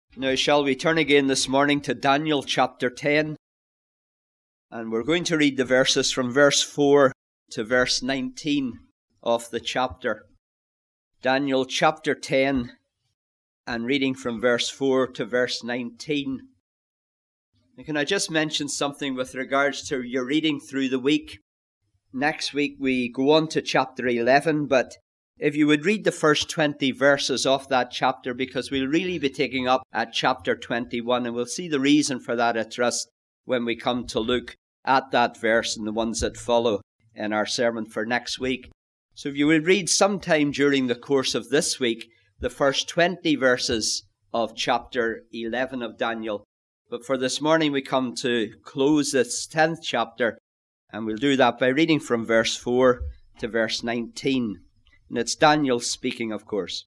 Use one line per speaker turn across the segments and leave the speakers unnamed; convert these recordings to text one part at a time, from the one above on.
Now, shall we turn again this morning to Daniel chapter 10? And we're going to read the verses from verse 4 to verse 19 of the chapter. Daniel chapter 10, and reading from verse 4 to verse 19. And can I just mention something with regards to your reading through the week? Next week we go on to chapter 11, but if you would read the first 20 verses of that chapter, because we'll really be taking up at chapter 21, and we'll see the reason for that, I trust, when we come to look at that verse and the ones that follow in our sermon for next week. So if you would read sometime during the course of this week, the first 20 verses of chapter 11 of Daniel. But for this morning we come to close this 10th chapter, and we'll do that by reading from verse 4 to verse 19. And it's Daniel speaking, of course.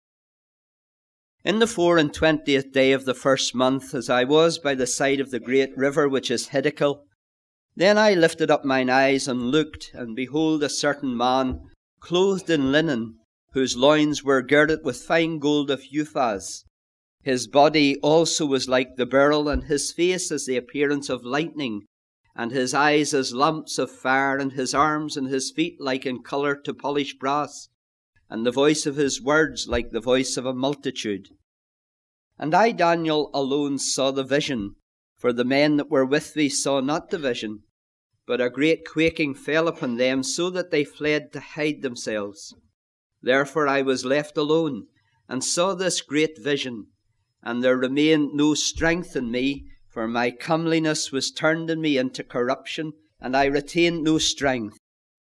In the 24th day of the first month, as I was by the side of the great river which is Hiddekel, then I lifted up mine eyes and looked, and behold, a certain man, clothed in linen, whose loins were girded with fine gold of Uphaz. His body also was like the beryl, and his face as the appearance of lightning, and his eyes as lamps of fire, and his arms and his feet like in colour to polished brass, and the voice of his words like the voice of a multitude. And I, Daniel, alone saw the vision, for the men that were with me saw not the vision, but a great quaking fell upon them, so that they fled to hide themselves. Therefore I was left alone, and saw this great vision, and there remained no strength in me, for my comeliness was turned in me into corruption, and I retained no strength.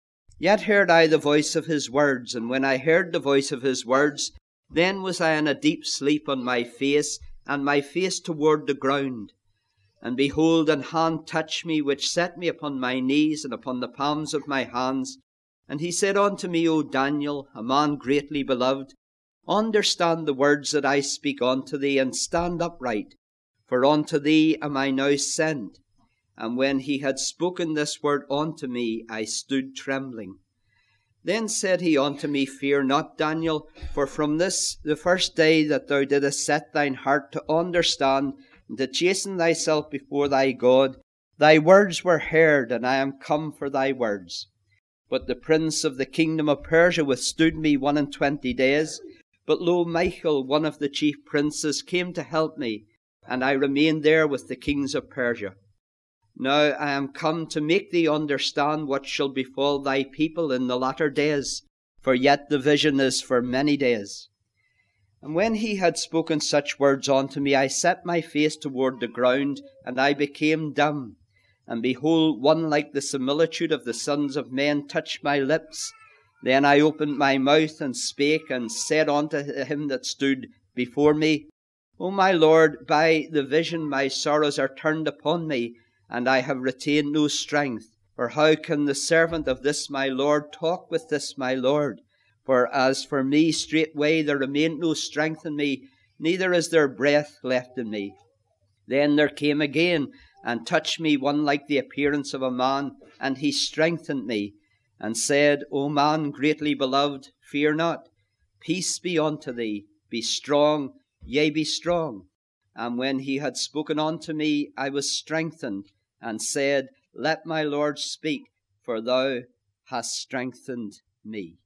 Yet heard I the voice of his words, and when I heard the voice of his words, then was I in a deep sleep on my face, and my face toward the ground. And behold, an hand touched me, which set me upon my knees and upon the palms of my hands. And he said unto me, O Daniel, a man greatly beloved, understand the words that I speak unto thee, and stand upright, for unto thee am I now sent. And when he had spoken this word unto me, I stood trembling. Then said he unto me, Fear not, Daniel, for from this the first day that thou didst set thine heart to understand, and to chasten thyself before thy God, thy words were heard, and I am come for thy words. But the prince of the kingdom of Persia withstood me 21 days. But lo, Michael, one of the chief princes, came to help me, and I remained there with the kings of Persia. Now I am come to make thee understand what shall befall thy people in the latter days, for yet the vision is for many days. And when he had spoken such words unto me, I set my face toward the ground, and I became dumb. And behold, one like the similitude of the sons of men touched my lips. Then I opened my mouth and spake, and said unto him that stood before me, O my Lord, by the vision my sorrows are turned upon me, and I have retained no strength. For how can the servant of this my Lord talk with this my Lord? For as for me, straightway there remained no strength in me, neither is there breath left in me. Then there came again, and touched me one like the appearance of a man, and he strengthened me, and said, O man greatly beloved, fear not. Peace be unto thee. Be strong, yea, be strong. And when he had spoken unto me, I was strengthened, and said, Let my Lord speak, for thou hast strengthened me.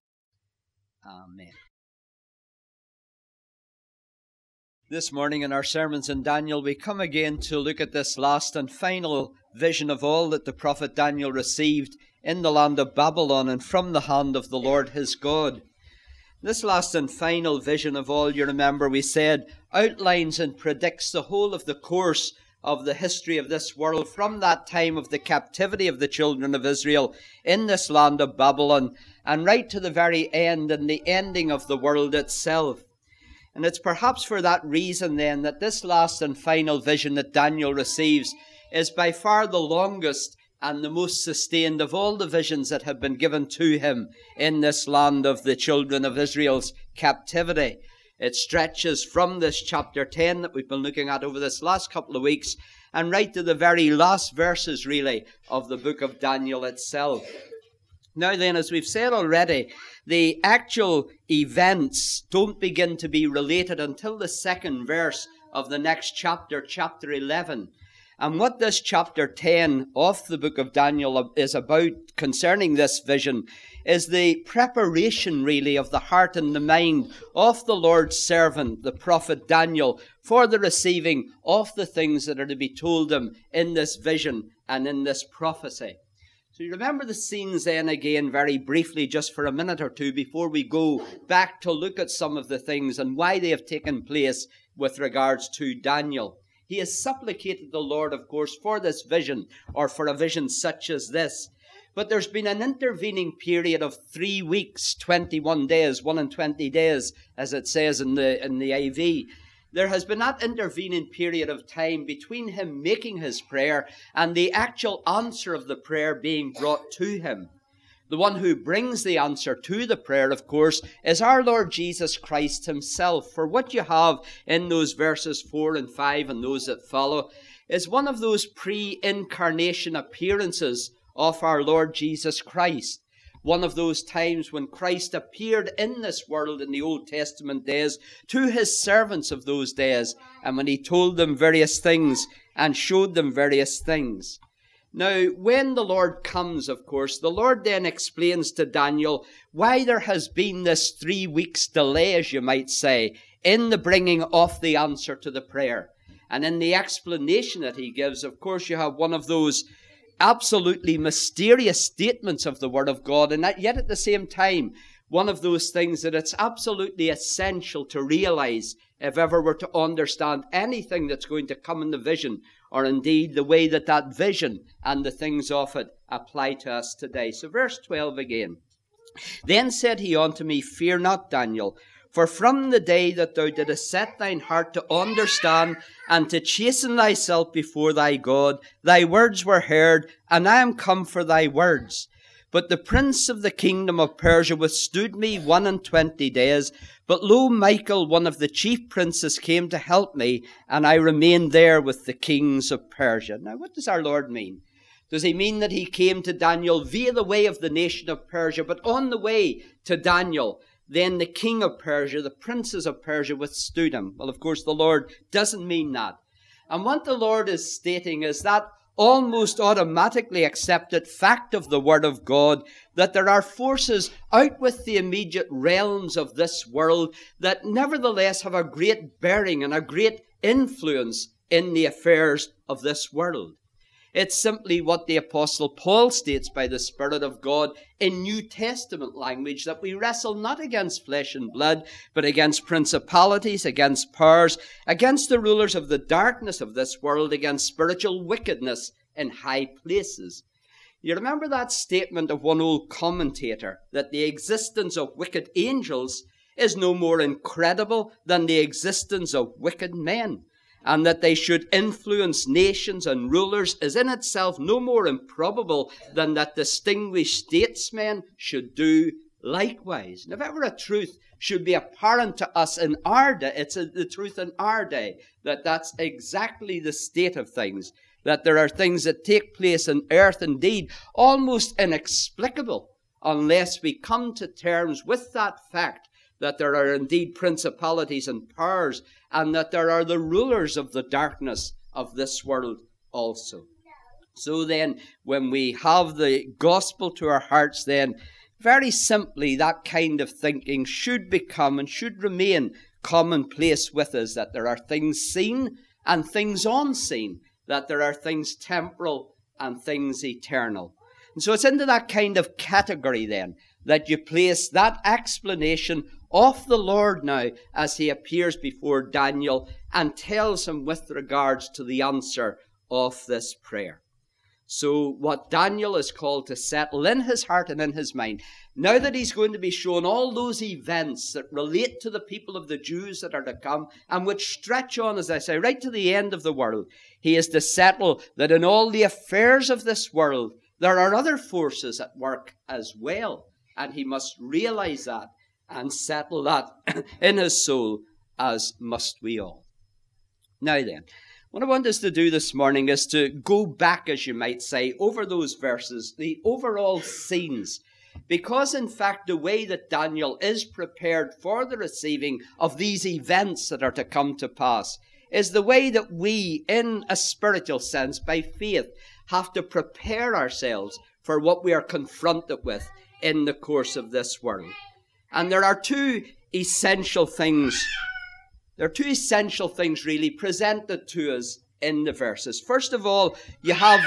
Amen. This morning in our sermons in Daniel, we come again to look at this last and final vision of all that the prophet Daniel received in the land of Babylon and from the hand of the Lord his God. This last and final vision of all, you remember, we said, outlines and predicts the whole of the course of the history of this world from that time of the captivity of the children of Israel in this land of Babylon and right to the very end and the ending of the world itself. And it's perhaps for that reason then that this last and final vision that Daniel receives is by far the longest and the most sustained of all the visions that have been given to him in this land of the children of Israel's captivity. It stretches from this chapter 10 that we've been looking at over this last couple of weeks and right to the very last verses, really, of the book of Daniel itself. Now then, as we've said already, the actual events don't begin to be related until the second verse of the next chapter, chapter 11. And what this chapter 10 of the book of Daniel is about concerning this vision is the preparation, really, of the heart and the mind of the Lord's servant, the prophet Daniel, for the receiving of the things that are to be told him in this vision and in this prophecy. So you remember the scenes then again very briefly, just for a minute or two, before we go back to look at some of the things and why they have taken place with regards to Daniel. He has supplicated the Lord, of course, for this vision, or for a vision such as this. But there's been an intervening period of 3 weeks, 21 days, 1 and 20 days, as it says in the IV. There has been that intervening period of time between him making his prayer and the actual answer of the prayer being brought to him. The one who brings the answer to the prayer, of course, is our Lord Jesus Christ himself. For what you have in those verses 4 and 5 and those that follow is one of those pre-incarnation appearances of our Lord Jesus Christ. One of those times when Christ appeared in this world in the Old Testament days to his servants of those days, and when he told them various things and showed them various things. Now, when the Lord comes, of course, the Lord then explains to Daniel why there has been this 3 weeks delay, as you might say, in the bringing of the answer to the prayer. And in the explanation that he gives, of course, you have one of those absolutely mysterious statements of the Word of God, and yet at the same time, one of those things that it's absolutely essential to realize if ever we're to understand anything that's going to come in the vision, or indeed the way that that vision and the things of it apply to us today. So verse 12 again. Then said he unto me, Fear not, Daniel, for from the day that thou didst set thine heart to understand and to chasten thyself before thy God, thy words were heard, and I am come for thy words. But the prince of the kingdom of Persia withstood me 21 days. But lo, Michael, one of the chief princes, came to help me, and I remained there with the kings of Persia. Now, what does our Lord mean? Does he mean that he came to Daniel via the way of the nation of Persia, but on the way to Daniel, then the king of Persia, the princes of Persia, withstood him? Well, of course, the Lord doesn't mean that. And what the Lord is stating is that almost automatically accepted fact of the Word of God, that there are forces out with the immediate realms of this world that nevertheless have a great bearing and a great influence in the affairs of this world. It's simply what the Apostle Paul states by the Spirit of God in New Testament language, that we wrestle not against flesh and blood, but against principalities, against powers, against the rulers of the darkness of this world, against spiritual wickedness in high places. You remember that statement of one old commentator, that the existence of wicked angels is no more incredible than the existence of wicked men, and that they should influence nations and rulers is in itself no more improbable than that distinguished statesmen should do likewise. And if ever a truth should be apparent to us in our day, it's the truth in our day, that that's exactly the state of things, that there are things that take place in earth indeed almost inexplicable unless we come to terms with that fact, that there are indeed principalities and powers, and that there are the rulers of the darkness of this world also. So then, when we have the gospel to our hearts, then, very simply, that kind of thinking should become and should remain commonplace with us, that there are things seen and things unseen, that there are things temporal and things eternal. And so it's into that kind of category, then, that you place that explanation of the Lord now as he appears before Daniel and tells him with regards to the answer of this prayer. So what Daniel is called to settle in his heart and in his mind, now that he's going to be shown all those events that relate to the people of the Jews that are to come and which stretch on, as I say, right to the end of the world, he is to settle that in all the affairs of this world there are other forces at work as well, and he must realize that and settle that in his soul, as must we all. Now then, what I want us to do this morning is to go back, as you might say, over those verses, the overall scenes, because in fact the way that Daniel is prepared for the receiving of these events that are to come to pass is the way that we, in a spiritual sense, by faith, have to prepare ourselves for what we are confronted with in the course of this world. And there are two essential things. There are two essential things really presented to us in the verses. First of all, you have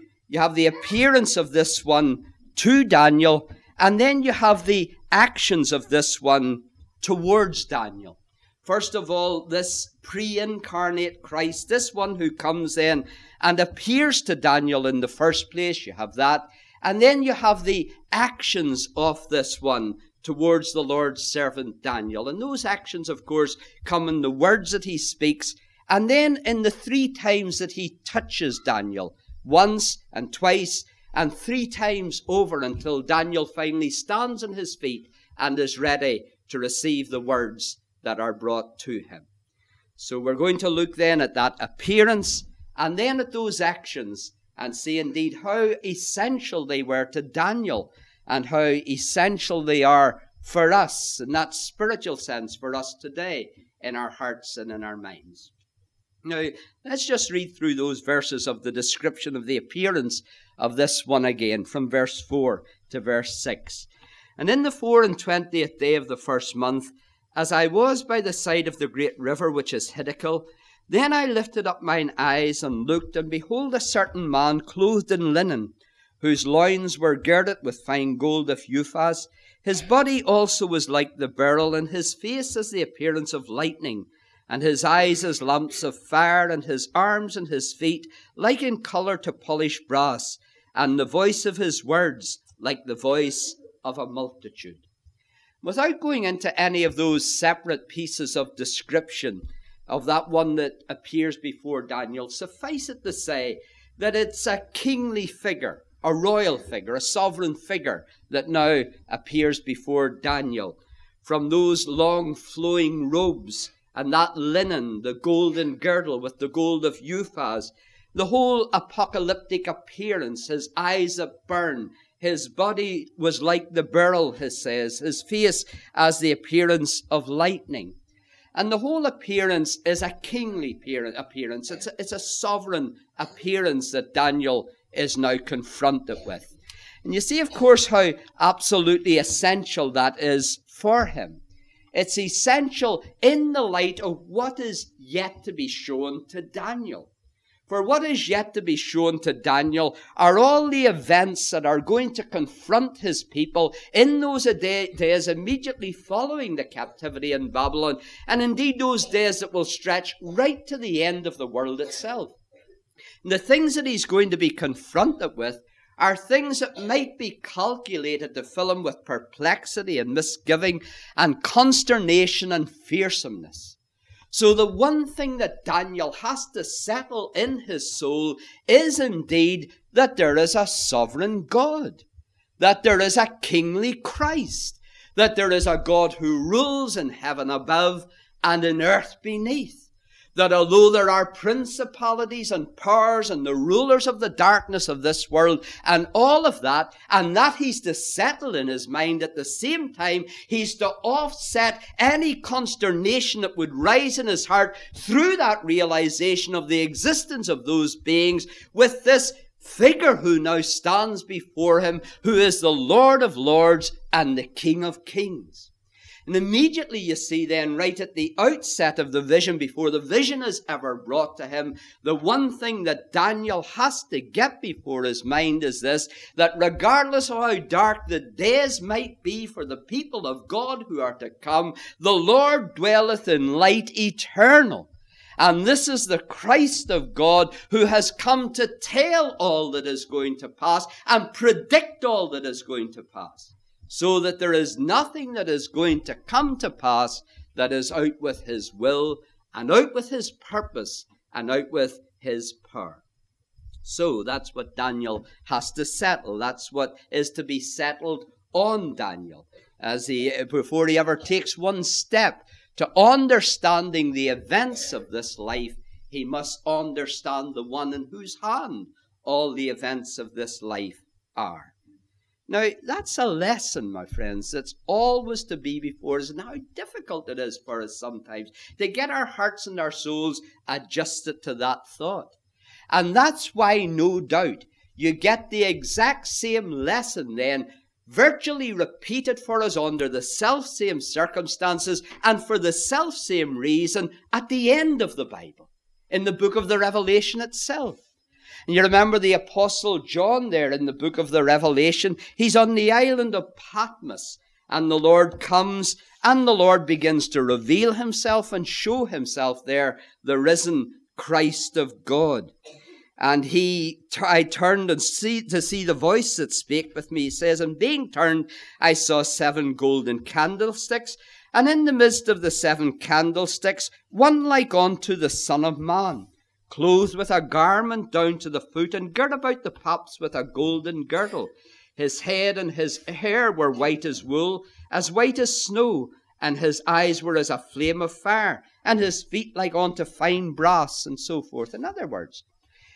the appearance of this one to Daniel, and then you have the actions of this one towards Daniel. First of all, this pre-incarnate Christ, this one who comes in and appears to Daniel in the first place, you have that. And then you have the actions of this one towards the Lord's servant Daniel. And those actions, of course, come in the words that he speaks, and then in the 3 times that he touches Daniel, once and twice and 3 times over, until Daniel finally stands on his feet and is ready to receive the words that are brought to him. So we're going to look then at that appearance and then at those actions and see indeed how essential they were to Daniel and how essential they are for us in that spiritual sense for us today in our hearts and in our minds. Now, let's just read through those verses of the description of the appearance of this one again, from verse 4 to verse 6. And in the 24th day of the first month, as I was by the side of the great river which is Hiddekel, then I lifted up mine eyes and looked, and behold, a certain man clothed in linen, whose loins were girded with fine gold of Uphaz. His body also was like the beryl, and his face as the appearance of lightning, and his eyes as lamps of fire, and his arms and his feet like in colour to polished brass, and the voice of his words like the voice of a multitude. Without going into any of those separate pieces of description of that one that appears before Daniel, suffice it to say that it's a kingly figure, a royal figure, a sovereign figure that now appears before Daniel. From those long flowing robes and that linen, the golden girdle with the gold of Uphaz, the whole apocalyptic appearance, his eyes that burn, his body was like the beryl, it says, his face as the appearance of lightning. And the whole appearance is a kingly appearance. It's a sovereign appearance that Daniel is now confronted with. And you see, of course, how absolutely essential that is for him. It's essential in the light of what is yet to be shown to Daniel. For what is yet to be shown to Daniel are all the events that are going to confront his people in those days immediately following the captivity in Babylon, and indeed those days that will stretch right to the end of the world itself. And the things that he's going to be confronted with are things that might be calculated to fill him with perplexity and misgiving and consternation and fearsomeness. So the one thing that Daniel has to settle in his soul is indeed that there is a sovereign God, that there is a kingly Christ, that there is a God who rules in heaven above and in earth beneath. That although there are principalities and powers and the rulers of the darkness of this world and all of that, and that he's to settle in his mind at the same time, he's to offset any consternation that would rise in his heart through that realization of the existence of those beings with this figure who now stands before him, who is the Lord of Lords and the King of Kings. And immediately you see then, right at the outset of the vision, before the vision is ever brought to him, the one thing that Daniel has to get before his mind is this, that regardless of how dark the days might be for the people of God who are to come, the Lord dwelleth in light eternal. And this is the Christ of God who has come to tell all that is going to pass and predict all that is going to pass. So that there is nothing that is going to come to pass that is out with his will and out with his purpose and out with his power. So that's what Daniel has to settle. That's what is to be settled on Daniel before he ever takes one step to understanding the events of this life. He must understand the one in whose hand all the events of this life are. Now, that's a lesson, my friends, that's always to be before us, and how difficult it is for us sometimes to get our hearts and our souls adjusted to that thought. And that's why, no doubt, you get the exact same lesson then, virtually repeated for us under the self-same circumstances and for the self-same reason at the end of the Bible, in the book of the Revelation itself. And you remember the Apostle John there in the book of the Revelation. He's on the island of Patmos, and the Lord comes, and the Lord begins to reveal himself and show himself there, the risen Christ of God. And I turned and to see the voice that spake with me. He says, and being turned, I saw 7 golden candlesticks, and in the midst of the 7 candlesticks, one like unto the Son of Man, clothed with a garment down to the foot, and girt about the paps with a golden girdle. His head and his hair were white as wool, as white as snow, and his eyes were as a flame of fire, and his feet like unto fine brass, and so forth. In other words,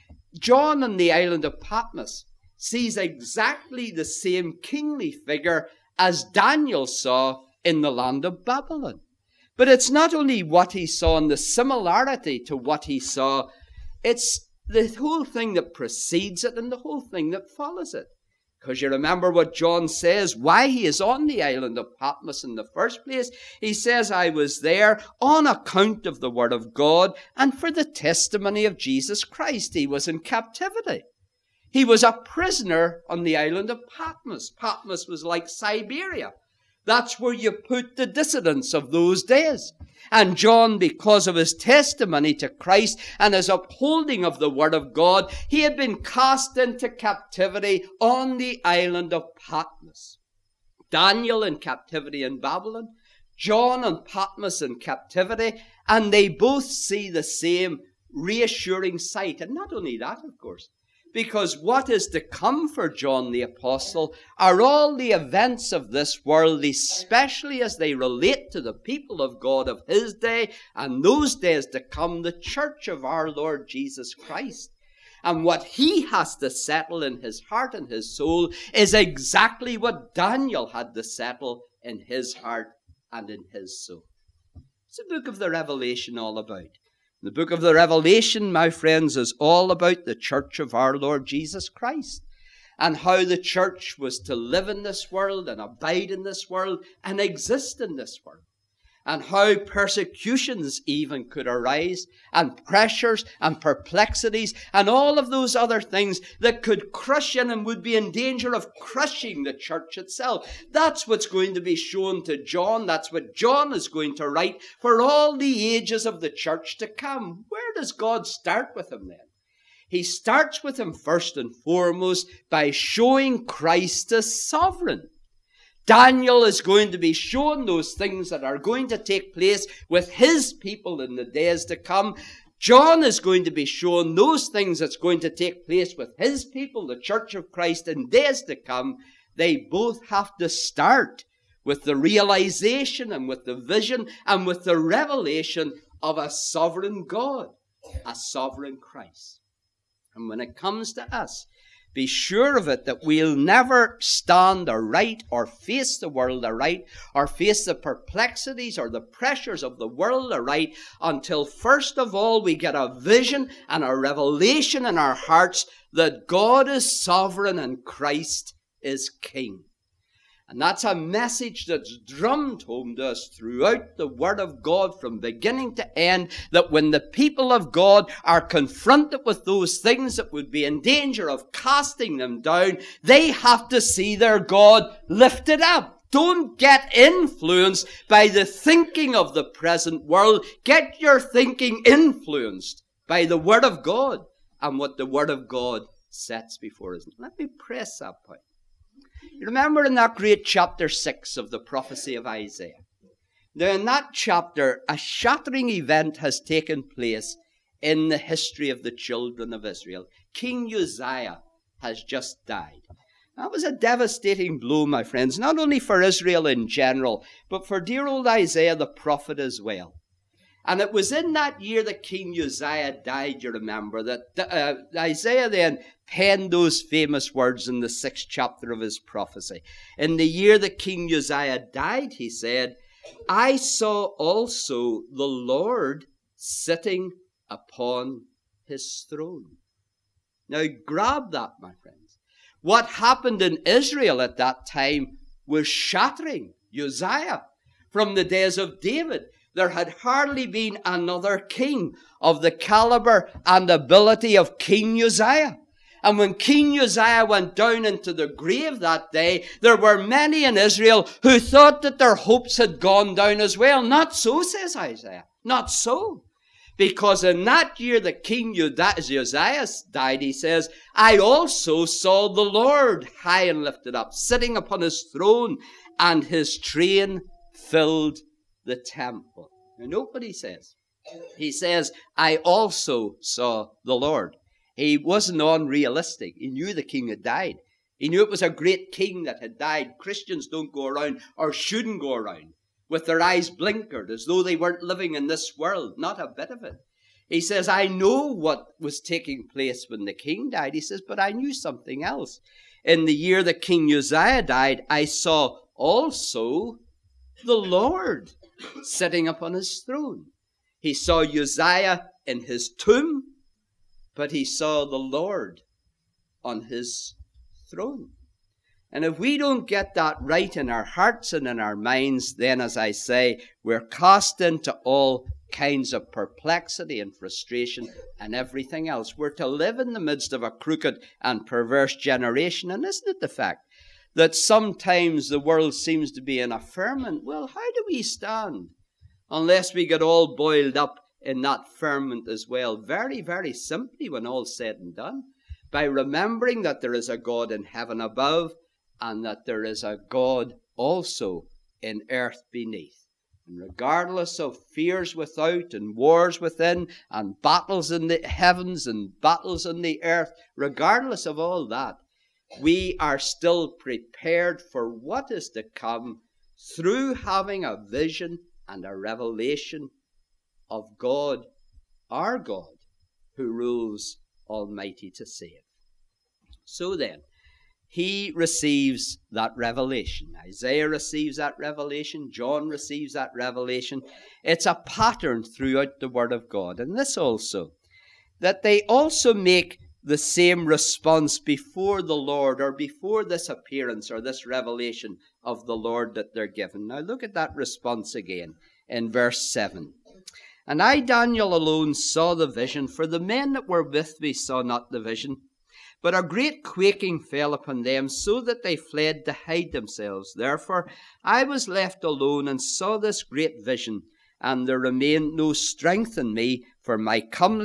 John on the island of Patmos sees exactly the same kingly figure as Daniel saw in the land of Babylon. But it's not only what he saw and the similarity to what he saw, it's the whole thing that precedes it and the whole thing that follows it. Because you remember what John says, why he is on the island of Patmos in the first place. He says, I was there on account of the word of God and for the testimony of Jesus Christ. He was in captivity. He was a prisoner on the island of Patmos. Patmos was like Siberia. That's where you put the dissidents of those days. And John, because of his testimony to Christ and his upholding of the word of God, he had been cast into captivity on the island of Patmos. Daniel in captivity in Babylon, John on Patmos in captivity, and they both see the same reassuring sight. And not only that, of course, because what is to come for John the Apostle are all the events of this world, especially as they relate to the people of God of his day and those days to come, the church of our Lord Jesus Christ. And what he has to settle in his heart and his soul is exactly what Daniel had to settle in his heart and in his soul. It's the book of the Revelation all about. The book of the Revelation, my friends, is all about the church of our Lord Jesus Christ and how the church was to live in this world and abide in this world and exist in this world, and how persecutions even could arise and pressures and perplexities and all of those other things that could crush in and would be in danger of crushing the church itself. That's what's going to be shown to John. That's what John is going to write for all the ages of the church to come. Where does God start with him then? He starts with him first and foremost by showing Christ as sovereign. Daniel is going to be shown those things that are going to take place with his people in the days to come. John is going to be shown those things that's going to take place with his people, the church of Christ, in days to come. They both have to start with the realization and with the vision and with the revelation of a sovereign God, a sovereign Christ. And when it comes to us, be sure of it that we'll never stand aright or face the world aright or face the perplexities or the pressures of the world aright until first of all we get a vision and a revelation in our hearts that God is sovereign and Christ is King. And that's a message that's drummed home to us throughout the Word of God from beginning to end, that when the people of God are confronted with those things that would be in danger of casting them down, they have to see their God lifted up. Don't get influenced by the thinking of the present world. Get your thinking influenced by the Word of God and what the Word of God sets before us. Let me press that point. You remember in that great chapter 6 of the prophecy of Isaiah. Now in that chapter, a shattering event has taken place in the history of the children of Israel. King Uzziah has just died. That was a devastating blow, my friends, not only for Israel in general, but for dear old Isaiah the prophet as well. And it was in that year that King Uzziah died, you remember, that Isaiah then penned those famous words in the 6th chapter of his prophecy. In the year that King Uzziah died, he said, I saw also the Lord sitting upon his throne. Now grab that, my friends. What happened in Israel at that time was shattering. Uzziah, from the days of David, there had hardly been another king of the caliber and ability of King Uzziah. And when King Uzziah went down into the grave that day, there were many in Israel who thought that their hopes had gone down as well. Not so, says Isaiah. Not so. Because in that year that King Uzziah died, he says, I also saw the Lord high and lifted up, sitting upon his throne, and his train filled the temple. Now note what he says. He says, I also saw the Lord. He wasn't unrealistic. He knew the king had died. He knew it was a great king that had died. Christians don't go around, or shouldn't go around, with their eyes blinkered as though they weren't living in this world. Not a bit of it. He says, I know what was taking place when the king died. He says, but I knew something else. In the year that King Uzziah died, I saw also the Lord sitting upon his throne. He saw Uzziah in his tomb, but he saw the Lord on his throne. And if we don't get that right in our hearts and in our minds, then, as I say, we're cast into all kinds of perplexity and frustration and everything else. We're to live in the midst of a crooked and perverse generation. And isn't it the fact that sometimes the world seems to be in a ferment? Well, how do we stand unless we get all boiled up in that ferment as well? Very, very simply, when all's said and done, by remembering that there is a God in heaven above and that there is a God also in earth beneath. And regardless of fears without and wars within and battles in the heavens and battles on the earth, regardless of all that, we are still prepared for what is to come through having a vision and a revelation of God, our God, who rules almighty to save. So then, he receives that revelation. Isaiah receives that revelation. John receives that revelation. It's a pattern throughout the Word of God. And this also, that they also make the same response before the Lord, or before this appearance or this revelation of the Lord that they're given. Now look at that response again in verse 7. And I, Daniel, alone saw the vision, for the men that were with me saw not the vision. But a great quaking fell upon them, so that they fled to hide themselves. Therefore I was left alone and saw this great vision, and there remained no strength in me, for my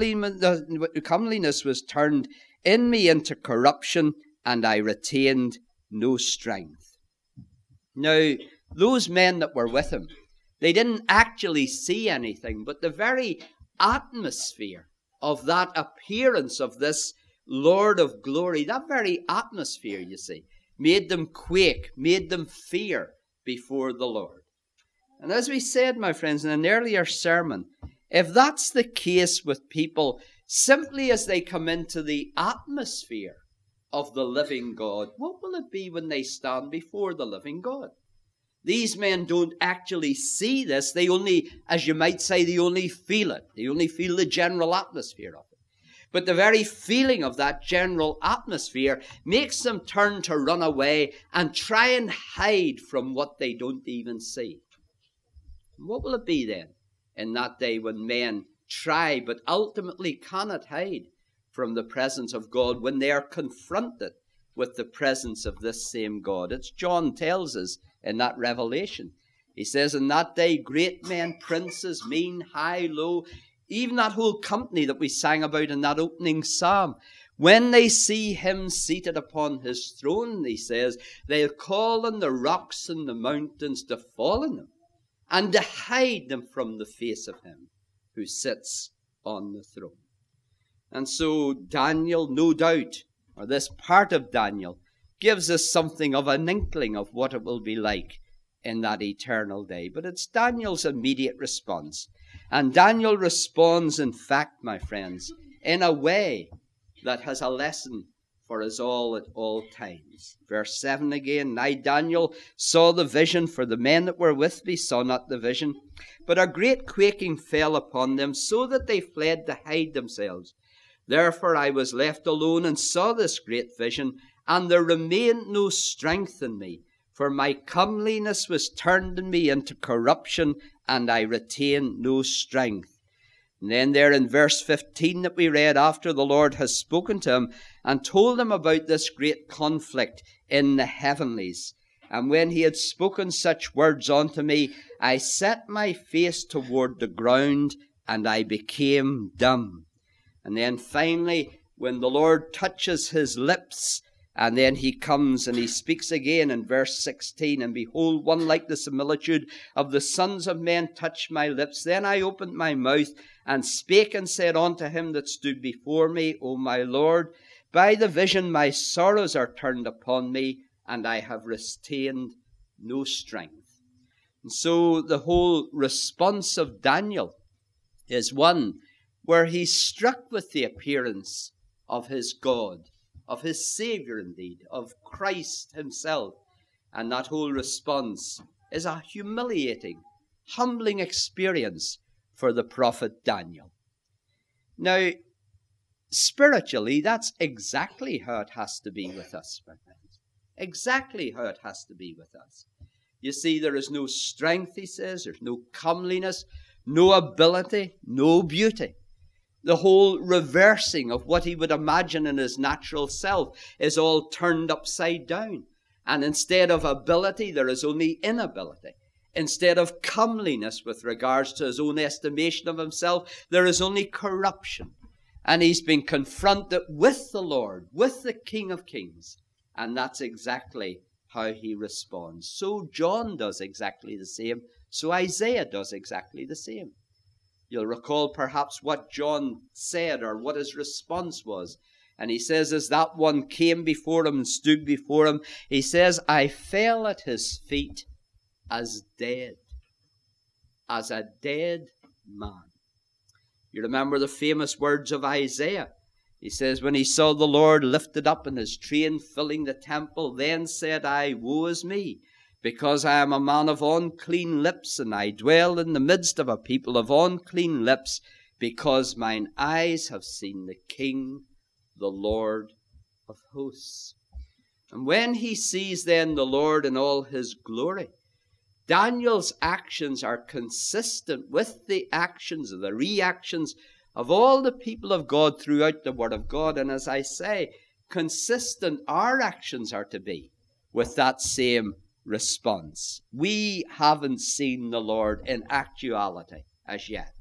comeliness was turned in me into corruption, and I retained no strength. Now, those men that were with him, they didn't actually see anything, but the very atmosphere of that appearance of this Lord of glory, that very atmosphere, you see, made them quake, made them fear before the Lord. And as we said, my friends, in an earlier sermon, if that's the case with people, simply as they come into the atmosphere of the living God, what will it be when they stand before the living God? These men don't actually see this. They only, as you might say, they only feel it. They only feel the general atmosphere of it. But the very feeling of that general atmosphere makes them turn to run away and try and hide from what they don't even see. What will it be then in that day when men try but ultimately cannot hide from the presence of God, when they are confronted with the presence of this same God? It's John tells us in that revelation. He says, in that day, great men, princes, mean, high, low, even that whole company that we sang about in that opening psalm, when they see him seated upon his throne, he says, they'll call on the rocks and the mountains to fall on them and to hide them from the face of him who sits on the throne. And so Daniel, no doubt, or this part of Daniel, gives us something of an inkling of what it will be like in that eternal day. But it's Daniel's immediate response. And Daniel responds, in fact, my friends, in a way that has a lesson for us all at all times. Verse 7 again, I, Daniel, saw the vision, for the men that were with me saw not the vision. But a great quaking fell upon them, so that they fled to hide themselves. Therefore I was left alone and saw this great vision, and there remained no strength in me, for my comeliness was turned in me into corruption, and I retained no strength. And then there in verse 15 that we read, after the Lord has spoken to him and told him about this great conflict in the heavenlies. And when he had spoken such words unto me, I set my face toward the ground, and I became dumb. And then finally, when the Lord touches his lips, and then he comes and he speaks again in verse 16, and behold, one like the similitude of the sons of men touched my lips. Then I opened my mouth and spake and said unto him that stood before me, O my Lord, by the vision my sorrows are turned upon me, and I have retained no strength. And so the whole response of Daniel is one where he's struck with the appearance of his God, of his Savior indeed, of Christ himself. And that whole response is a humiliating, humbling experience for the prophet Daniel. Now, spiritually, that's exactly how it has to be with us, my friends. Exactly how it has to be with us. You see, there is no strength, he says, there's no comeliness, no ability, no beauty. The whole reversing of what he would imagine in his natural self is all turned upside down. And instead of ability, there is only inability. Instead of comeliness with regards to his own estimation of himself, there is only corruption. And he's been confronted with the Lord, with the King of Kings. And that's exactly how he responds. So John does exactly the same. So Isaiah does exactly the same. You'll recall perhaps what John said or what his response was. And he says, as that one came before him and stood before him, he says, I fell at his feet as dead, as a dead man. You remember the famous words of Isaiah. He says, when he saw the Lord lifted up and his train filling the temple, then said I, woe is me, because I am a man of unclean lips, and I dwell in the midst of a people of unclean lips, because mine eyes have seen the King, the Lord of hosts. And when he sees then the Lord in all his glory, Daniel's actions are consistent with the actions or the reactions of all the people of God throughout the Word of God. And as I say, consistent our actions are to be with that same response. We haven't seen the Lord in actuality as yet.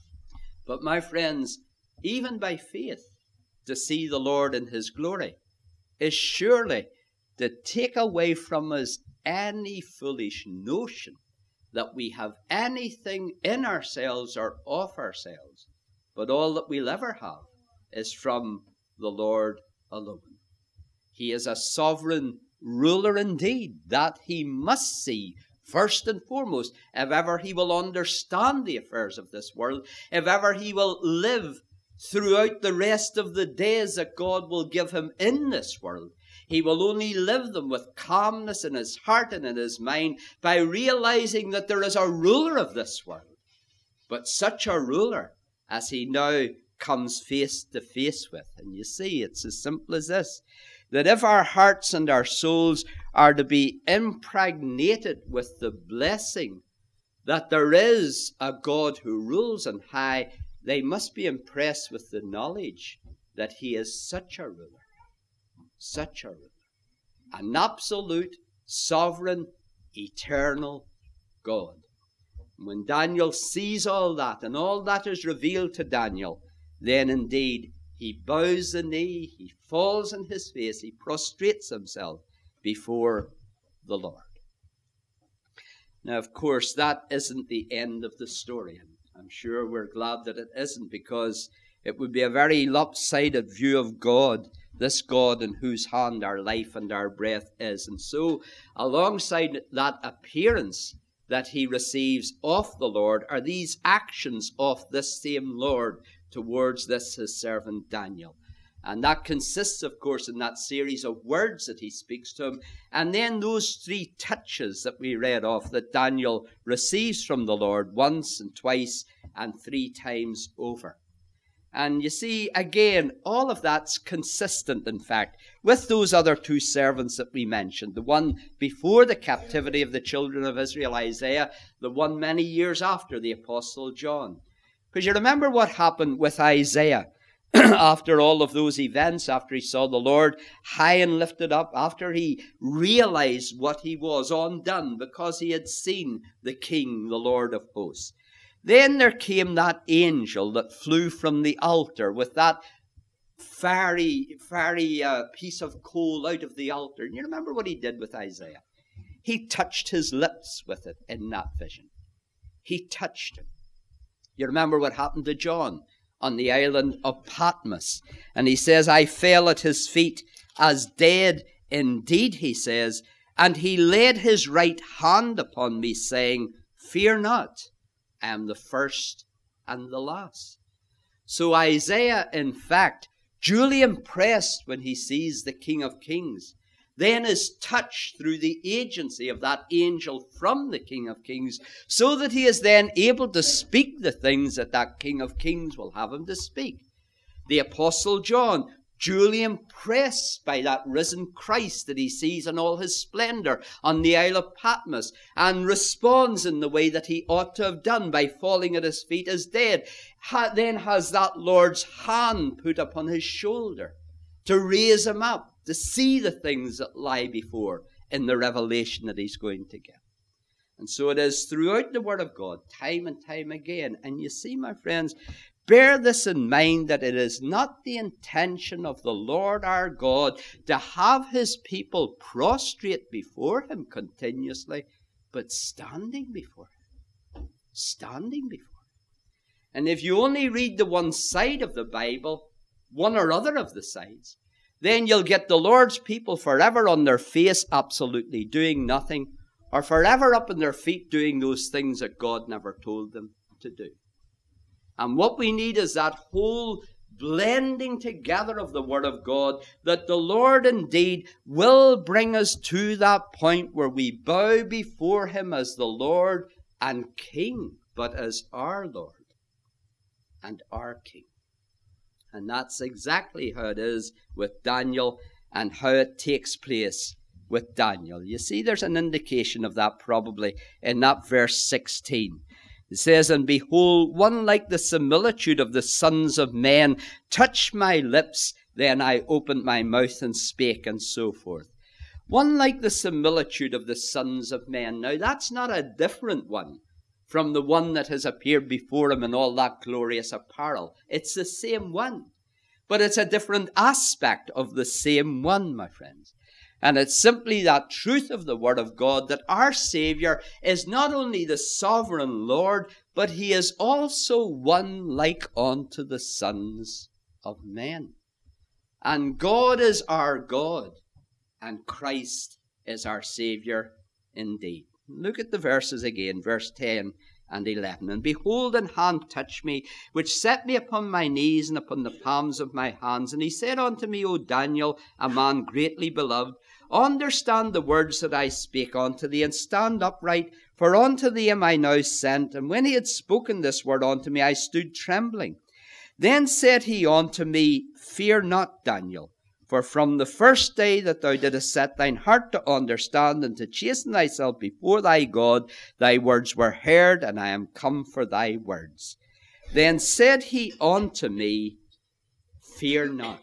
But my friends, even by faith, to see the Lord in his glory is surely to take away from us any foolish notion that we have anything in ourselves or of ourselves, but all that we'll ever have is from the Lord alone. He is a sovereign ruler indeed, that he must see first and foremost, if ever he will understand the affairs of this world, if ever he will live throughout the rest of the days that God will give him in this world. He will only live them with calmness in his heart and in his mind by realizing that there is a ruler of this world. But such a ruler as he now comes face to face with. And you see, it's as simple as this, that if our hearts and our souls are to be impregnated with the blessing that there is a God who rules on high, they must be impressed with the knowledge that he is such a ruler. Such a ruler. An absolute, sovereign, eternal God. When Daniel sees all that, and all that is revealed to Daniel, then indeed he bows the knee, he falls on his face, he prostrates himself before the Lord. Now, of course, that isn't the end of the story. And I'm sure we're glad that it isn't, because it would be a very lopsided view of God, this God in whose hand our life and our breath is. And so, alongside that appearance that he receives of the Lord are these actions of this same Lord towards this his servant Daniel. And that consists, of course, in that series of words that he speaks to him, and then those three touches that we read of that Daniel receives from the Lord once and twice and three times over. And you see, again, all of that's consistent, in fact, with those other two servants that we mentioned. The one before the captivity of the children of Israel, Isaiah, the one many years after, the Apostle John. Because you remember what happened with Isaiah after all of those events, after he saw the Lord high and lifted up, after he realized what he was undone because he had seen the King, the Lord of hosts. Then there came that angel that flew from the altar with that fiery piece of coal out of the altar. And you remember what he did with Isaiah? He touched his lips with it in that vision. He touched him. You remember what happened to John on the island of Patmos. And he says, I fell at his feet as dead indeed, he says, and he laid his right hand upon me, saying, fear not. I am the first and the last. So Isaiah, in fact, duly impressed when he sees the King of Kings, then is touched through the agency of that angel from the King of Kings, so that he is then able to speak the things that that King of Kings will have him to speak. The Apostle John, duly impressed by that risen Christ that he sees in all his splendor on the Isle of Patmos, and responds in the way that he ought to have done by falling at his feet as dead, then has that Lord's hand put upon his shoulder to raise him up, to see the things that lie before in the revelation that he's going to get. And so it is throughout the Word of God, time and time again. And you see, my friends, bear this in mind, that it is not the intention of the Lord our God to have his people prostrate before him continuously, but standing before him. Standing before him. And if you only read the one side of the Bible, one or other of the sides, then you'll get the Lord's people forever on their face, absolutely doing nothing, or forever up on their feet doing those things that God never told them to do. And what we need is that whole blending together of the Word of God, that the Lord indeed will bring us to that point where we bow before him as the Lord and King, but as our Lord and our King. And that's exactly how it is with Daniel and how it takes place with Daniel. You see, there's an indication of that probably in that verse 16. It says, and behold, one like the similitude of the sons of men touched my lips, then I opened my mouth and spake, and so forth. One like the similitude of the sons of men. Now, that's not a different one from the one that has appeared before him in all that glorious apparel. It's the same one, but it's a different aspect of the same one, my friends. And it's simply that truth of the Word of God, that our Savior is not only the sovereign Lord, but he is also one like unto the sons of men. And God is our God, and Christ is our Savior indeed. Look at the verses again, verse 10 and 11. And behold, an hand touched me, which set me upon my knees and upon the palms of my hands. And he said unto me, O Daniel, a man greatly beloved, understand the words that I speak unto thee, and stand upright, for unto thee am I now sent. And when he had spoken this word unto me, I stood trembling. Then said he unto me, fear not, Daniel, for from the first day that thou didst set thine heart to understand and to chasten thyself before thy God, thy words were heard, and I am come for thy words. Then said he unto me, fear not.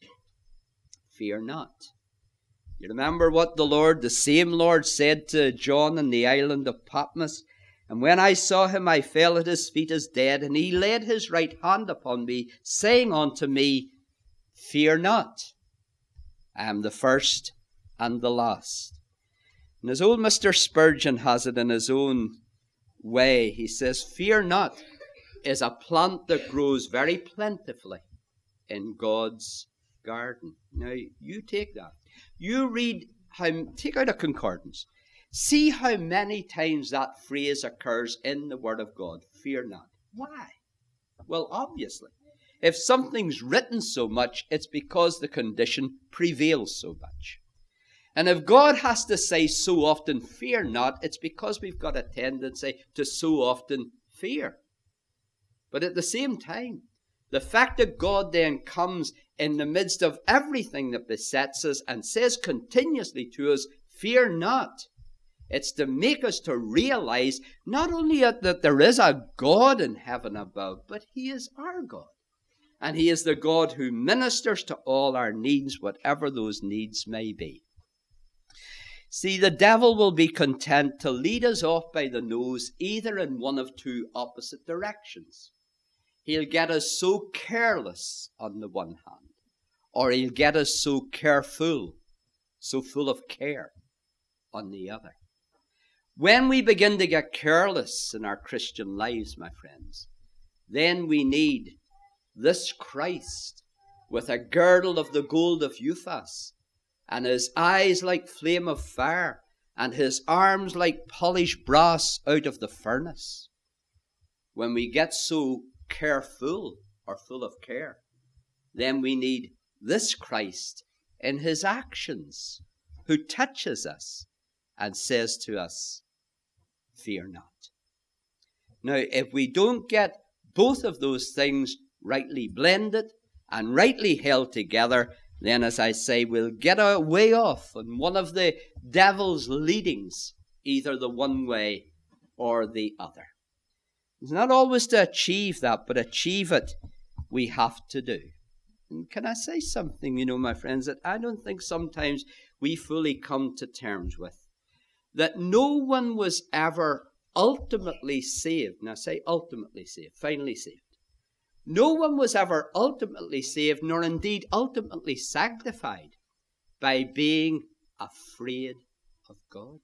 Fear not. You remember what the same Lord said to John in the island of Patmos? And when I saw him, I fell at his feet as dead, and he laid his right hand upon me, saying unto me, fear not. I am the first and the last. And as old Mr. Spurgeon has it in his own way, he says, fear not is a plant that grows very plentifully in God's garden. Now, you take that. You read, take out a concordance. See how many times that phrase occurs in the Word of God. Fear not. Why? Well, obviously, if something's written so much, it's because the condition prevails so much. And if God has to say so often, fear not, it's because we've got a tendency to so often fear. But at the same time, the fact that God then comes in the midst of everything that besets us and says continuously to us, fear not, it's to make us to realize not only that there is a God in heaven above, but He is our God. And He is the God who ministers to all our needs, whatever those needs may be. See, the devil will be content to lead us off by the nose either in one of two opposite directions. He'll get us so careless on the one hand, or he'll get us so careful, so full of care on the other. When we begin to get careless in our Christian lives, my friends, then we need this Christ with a girdle of the gold of Uphaz, and his eyes like flame of fire, and his arms like polished brass out of the furnace. When we get so careful or full of care, then we need this Christ in his actions, who touches us and says to us, fear not. Now, if we don't get both of those things rightly blended and rightly held together, then, as I say, we'll get our way off on one of the devil's leadings, either the one way or the other. It's not always to achieve that, but achieve it we have to do. And can I say something, my friends, that I don't think sometimes we fully come to terms with? That no one was ever ultimately saved. Now say ultimately saved, finally saved. No one was ever ultimately saved, nor indeed ultimately sanctified, by being afraid of God,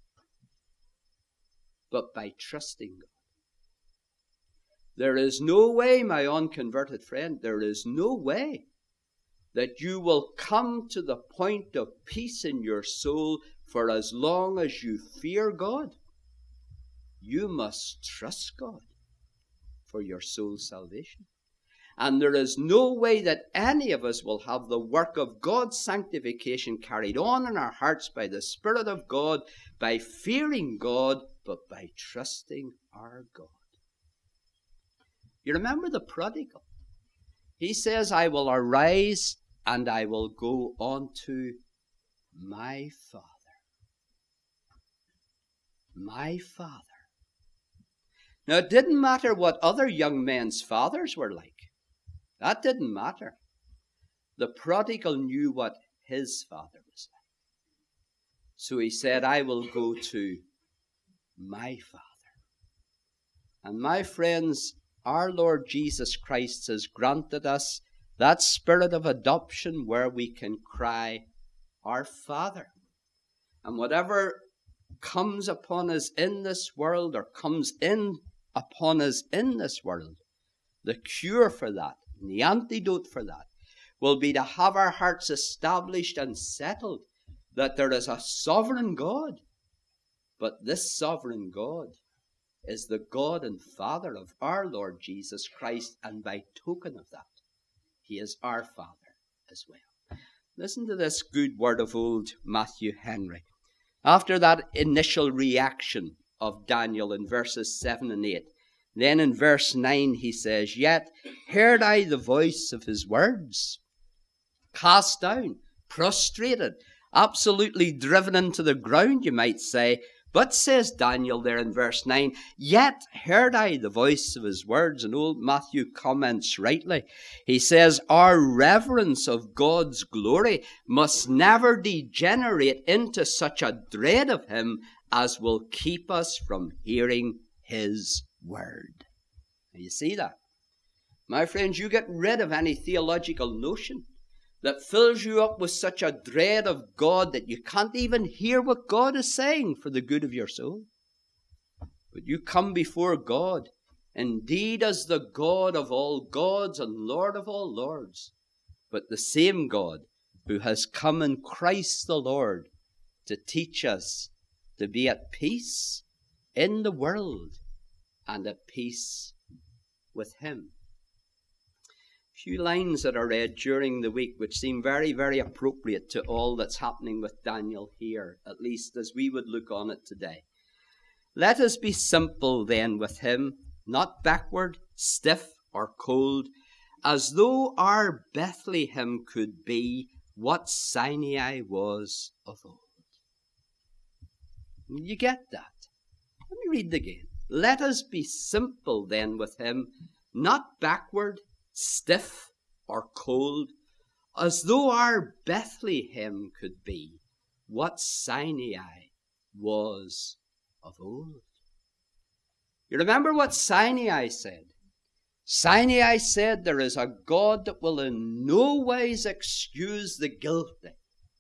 but by trusting God. There is no way, my unconverted friend, there is no way that you will come to the point of peace in your soul for as long as you fear God. You must trust God for your soul's salvation. And there is no way that any of us will have the work of God's sanctification carried on in our hearts by the Spirit of God, by fearing God, but by trusting our God. You remember the prodigal? He says, I will arise and I will go unto my Father. My Father. Now, it didn't matter what other young men's fathers were like. That didn't matter. The prodigal knew what his father was like. So he said, I will go to my Father. And my friends, our Lord Jesus Christ has granted us that spirit of adoption where we can cry, our Father. And whatever comes upon us in this world, or comes in upon us in this world, the cure for that, and the antidote for that, will be to have our hearts established and settled that there is a sovereign God. But this sovereign God is the God and Father of our Lord Jesus Christ, and by token of that, He is our Father as well. Listen to this good word of old Matthew Henry. After that initial reaction of Daniel in verses 7 and 8, then in verse 9 he says, Yet heard I the voice of his words, cast down, prostrated, absolutely driven into the ground, you might say. But, says Daniel there in verse 9, yet heard I the voice of his words. And old Matthew comments rightly. He says, our reverence of God's glory must never degenerate into such a dread of him as will keep us from hearing his word. Now, you see that? My friends, you get rid of any theological notion that fills you up with such a dread of God that you can't even hear what God is saying for the good of your soul. But you come before God, indeed as the God of all gods and Lord of all lords, but the same God who has come in Christ the Lord to teach us to be at peace in the world and at peace with him. A few lines that are read during the week which seem very, very appropriate to all that's happening with Daniel here, at least as we would look on it today. Let us be simple then with him, not backward, stiff or cold, as though our Bethlehem could be what Sinai was of old. You get that? Let me read it again. Let us be simple then with him, not backward, stiff or cold, as though our Bethlehem could be what Sinai was of old. You remember what Sinai said? Sinai said there is a God that will in no wise excuse the guilty.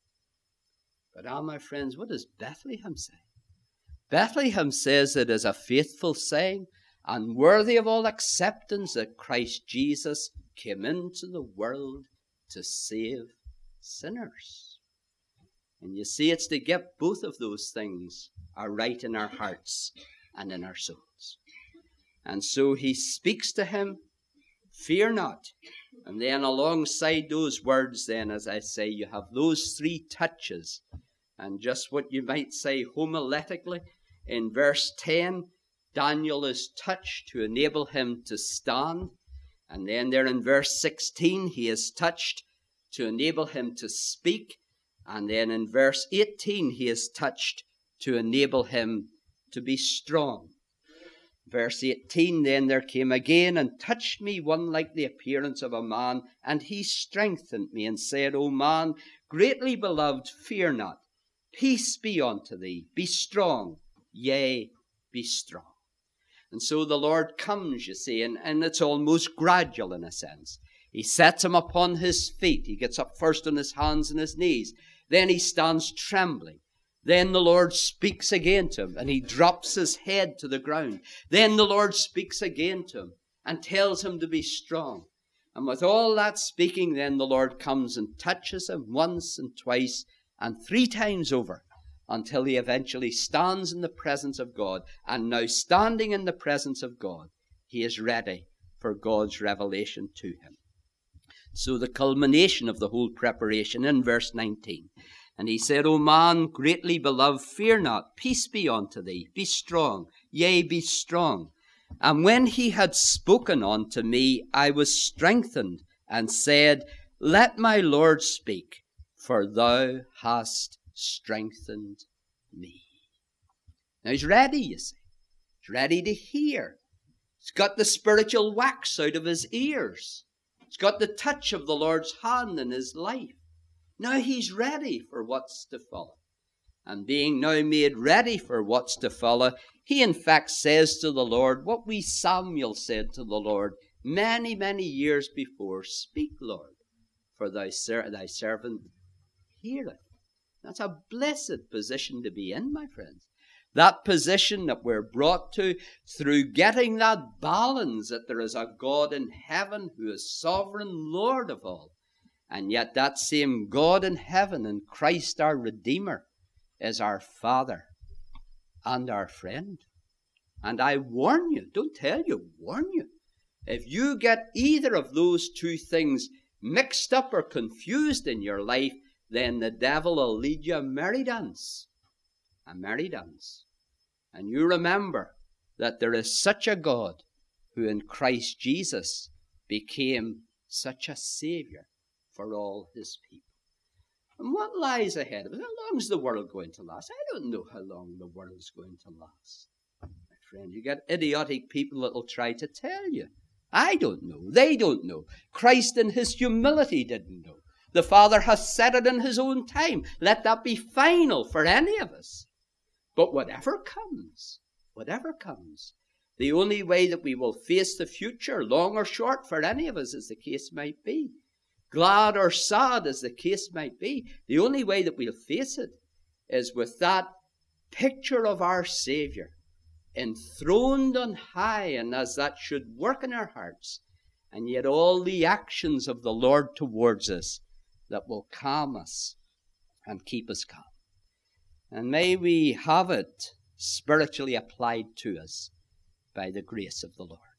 But my friends, what does Bethlehem say? Bethlehem says it is a faithful saying and worthy of all acceptance that Christ Jesus came into the world to save sinners. And you see, it's to get both of those things are right in our hearts and in our souls. And so he speaks to him, fear not. And then alongside those words, then, as I say, you have those three touches. And just what you might say homiletically, in verse 10, Daniel is touched to enable him to stand. And then there in verse 16, he is touched to enable him to speak. And then in verse 18, he is touched to enable him to be strong. Verse 18, then there came again and touched me one like the appearance of a man, and he strengthened me and said, O man, greatly beloved, fear not. Peace be unto thee. Be strong. Yea, be strong. And so the Lord comes, you see, and it's almost gradual in a sense. He sets him upon his feet. He gets up first on his hands and his knees. Then he stands trembling. Then the Lord speaks again to him, and he drops his head to the ground. Then the Lord speaks again to him and tells him to be strong. And with all that speaking, then the Lord comes and touches him once and twice and 3 times over until he eventually stands in the presence of God. And now standing in the presence of God, he is ready for God's revelation to him. So the culmination of the whole preparation in verse 19. And he said, O man, greatly beloved, fear not. Peace be unto thee. Be strong. Yea, be strong. And when he had spoken unto me, I was strengthened and said, Let my Lord speak, for thou hast strengthened me. Now he's ready, you see. He's ready to hear. He's got the spiritual wax out of his ears. He's got the touch of the Lord's hand in his life. Now he's ready for what's to follow. And being now made ready for what's to follow, he in fact says to the Lord what we Samuel said to the Lord many, many years before. Speak, Lord, for thy servant heareth. That's a blessed position to be in, my friends. That position that we're brought to through getting that balance that there is a God in heaven who is sovereign Lord of all. And yet that same God in heaven and Christ our Redeemer is our Father and our friend. And I warn you, don't tell you, warn you. If you get either of those two things mixed up or confused in your life, then the devil will lead you a merry dance. A merry dance. And you remember that there is such a God who in Christ Jesus became such a Savior for all his people. And what lies ahead of us? How long is the world going to last? I don't know how long the world's going to last. My friend, you get idiotic people that will try to tell you. I don't know. They don't know. Christ in his humility didn't know. The Father has said it in his own time. Let that be final for any of us. But whatever comes, the only way that we will face the future, long or short for any of us as the case might be, glad or sad as the case might be, the only way that we'll face it is with that picture of our Savior enthroned on high, and as that should work in our hearts, and yet all the actions of the Lord towards us that will calm us and keep us calm. And may we have it spiritually applied to us by the grace of the Lord.